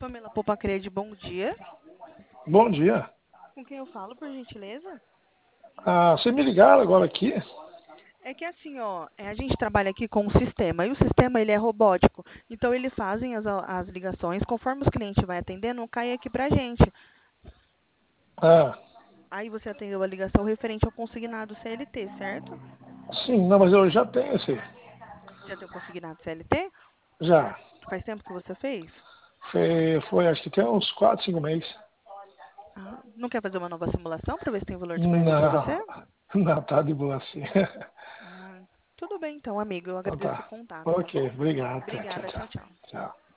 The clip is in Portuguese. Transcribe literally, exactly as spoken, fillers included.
Pamela Popacrede, bom dia. Bom dia. Com quem eu falo, por gentileza? Ah, vocês me ligaram agora aqui? É que assim, ó, é, a gente trabalha aqui com um sistema, e o sistema ele é robótico. Então, eles fazem as, as ligações, conforme os clientes vai atendendo, cai aqui pra gente. Ah, Aí você atendeu a ligação referente ao consignado C L T, certo? sim, não, mas eu já tenho esse. Já tem o consignado C L T? Já. Faz tempo que você fez? Foi, foi acho que tem uns quatro, cinco meses. Ah, não quer fazer uma nova simulação para ver se tem valor disponível para você? Não, não, tá de boa assim. Ah, tudo bem então, amigo. Eu Então agradeço o tá. contato, tá Ok, bom? obrigado. Tchau, Obrigada, tchau. tchau, tchau. Tchau.